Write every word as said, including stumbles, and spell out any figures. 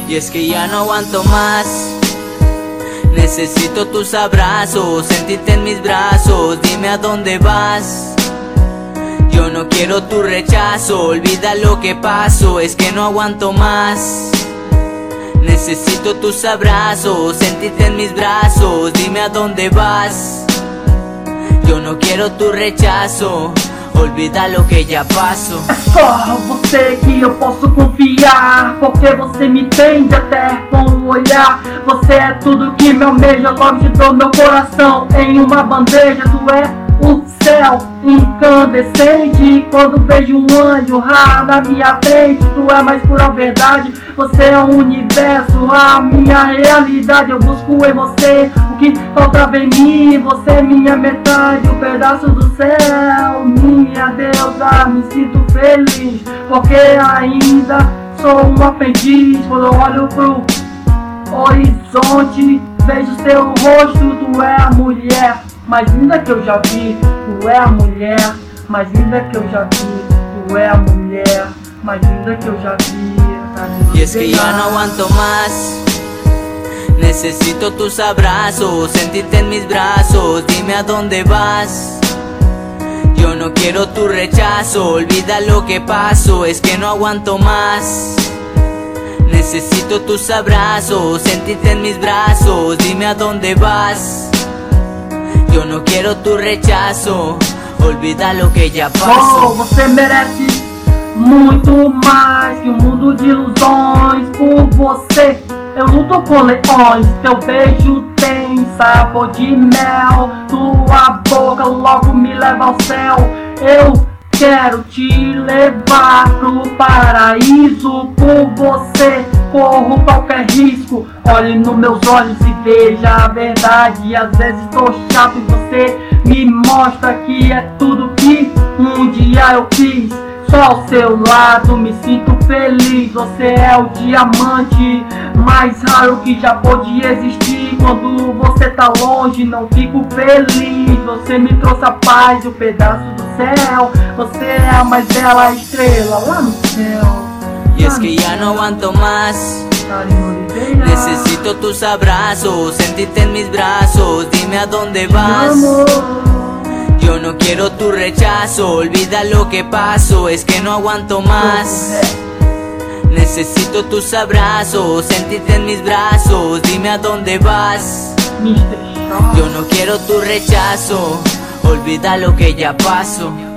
Y es que ya no aguanto más. Necesito tus abrazos, sentirte en mis brazos. Dime a dónde vas. Yo no quiero tu rechazo, olvida lo que pasó. Es que no aguanto más. Necesito tus abrazos, sentirte en mis brazos. Dime a dónde vas. Yo no quiero tu rechazo, olvida lo que já passou. É só você que eu posso confiar, porque você me entende até com o olhar. Você é tudo que me almeja, logo te dou meu coração em uma bandeja. Tu é o céu incandescente, quando vejo um anjo raro na minha frente. Tu é mais pura verdade, você é o universo, a minha realidade. Eu busco em você o que faltava em mim. Você é minha metade, um pedaço do céu. Minha deusa, me sinto feliz, porque ainda sou um aprendiz. Quando eu olho pro horizonte, vejo seu rosto. Tu é a mulher mais linda que eu já vi. Tu é a mulher mais linda que eu já vi. Tu é a mulher mais linda que eu já vi. Y es que ya no aguanto más. Necesito tus abrazos, sentirte en mis brazos. Dime a dónde vas. Yo no quiero tu rechazo, olvida lo que pasó. Es que no aguanto más. Necesito tus abrazos, sentirte en mis brazos. Dime a dónde vas. Yo no quiero tu rechazo, olvida lo que já passou. Oh, você merece muito mais que um mundo de ilusões. Por você eu luto com leões. Teu beijo tem sabor de mel. Tua boca logo me leva ao céu. Eu quero te levar pro paraíso. Por você corro qualquer risco. Olhe nos meus olhos e veja a verdade. Às vezes tô chato e você me mostra que é tudo que um dia eu quis. Só ao seu lado me sinto feliz. Você é o diamante mais raro que já pôde existir. Quando você tá longe não fico feliz. Você me trouxe a paz e um pedaço do céu. Você é a mais bela estrela lá no céu. Y es que ya no aguanto más. Necesito tus abrazos, sentirte en mis brazos. Dime a dónde vas. Yo no quiero tu rechazo, olvida lo que pasó. Es que no aguanto más. Necesito tus abrazos, sentirte en mis brazos. Dime a dónde vas. Yo no quiero tu rechazo, olvida lo que já passou.